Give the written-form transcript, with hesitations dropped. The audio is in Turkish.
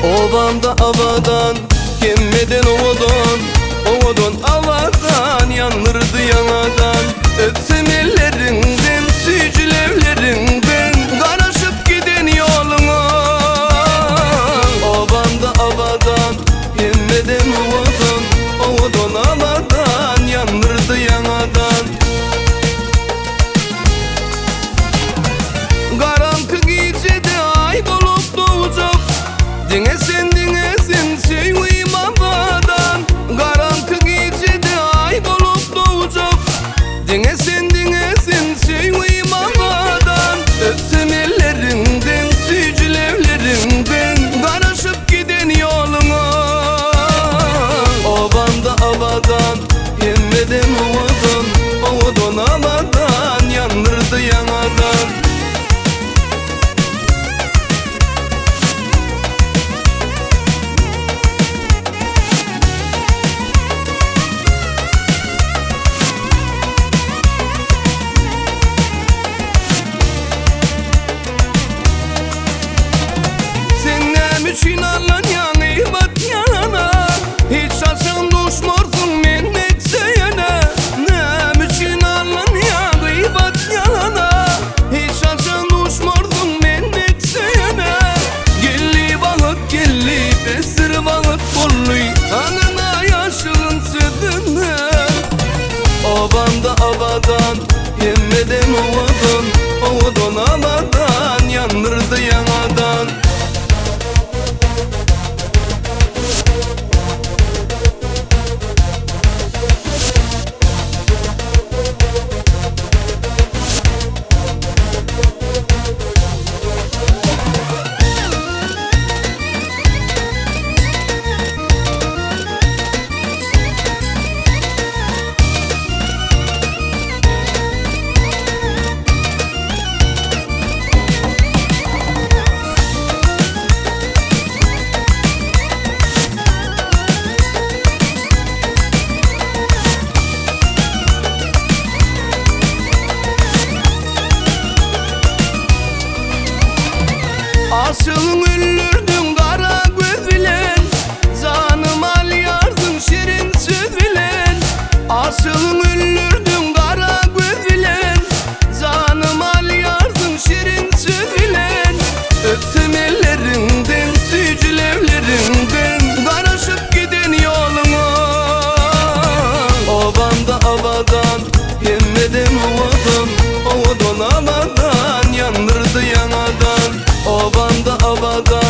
Ovanda avadan, gelmeden ovadan, ovadan avadan, yanırdı yanadan. Öpsem ellerinden, sücül evlerinden, karışıp giden yoluna. Ovanda avadan, gelmeden ovadan, ovadan avadan, yanırdı yanadan. Karanlık gecede ay bulup doğacak, dinlesin seveyim avadan. Karanlık gecede ay bulup doğacak, dinlesin seveyim avadan. Öpsem ellerinden, sücül evlerinden, karışıp giden yoluna. Ovanda avadan, yemeden ovadan, ovadan avadan, yanırdı yanadan. Üçün alan yanı bat yana, hiç saçın düşmürsün minnet seyene. Nem üçün alan yanı bat yana, hiç saçın düşmürsün minnet seyene. Gelli balık gelli, besir balık bolluy, anına yaşın sütüne. Ovanda avadan, yemeden ovadan, ovadan avadan, yanırdı yanadan. Aşığın üllürdün kara göz bilen, canım al yardın şirin söz bilen. Aşığın üllürdün kara göz bilen, canım al yardın şirin söz bilen. Öpsem ellerinden, sücül evlerinden, karışıp giden yoluna. Ovanda avadan, yemeden ovadan, ovadan avadan, yanırdı yanadan. Ovanda avadan,